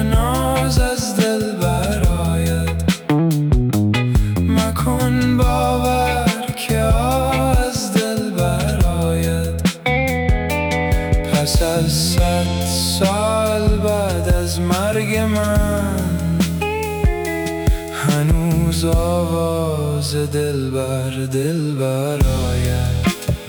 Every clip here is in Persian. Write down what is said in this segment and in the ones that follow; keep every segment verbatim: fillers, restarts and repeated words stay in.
ناز از دل برآید. مکن باور که از دل برآید. پس از صد سال بعد از مرگ من هنوز آواز دل بر دل برآید.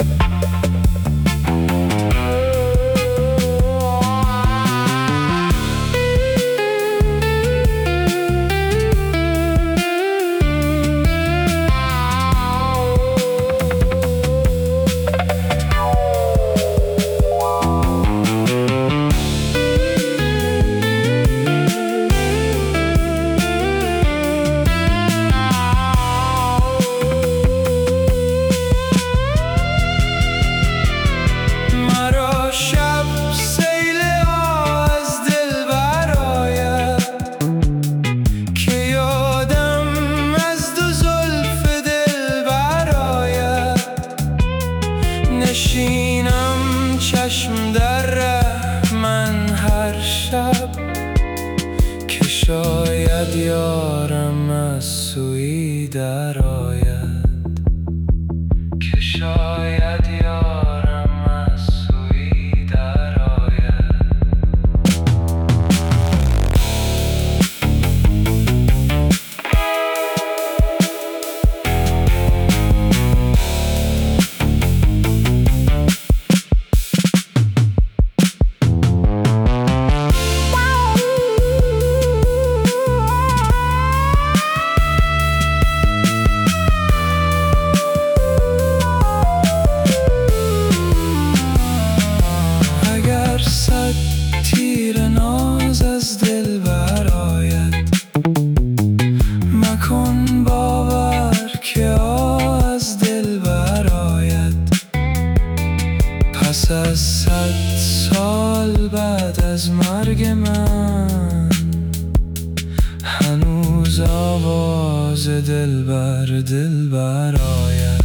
نشینم چشم در ره من هر شب که شاید یارم از سوی در آید. که شاید یارم از سوی در آید. تیر ناز از دل برآید. مکن باور که از دل برآید. پس از صد سال بعد از مرگ من هنوز آواز دل بر دل برآید.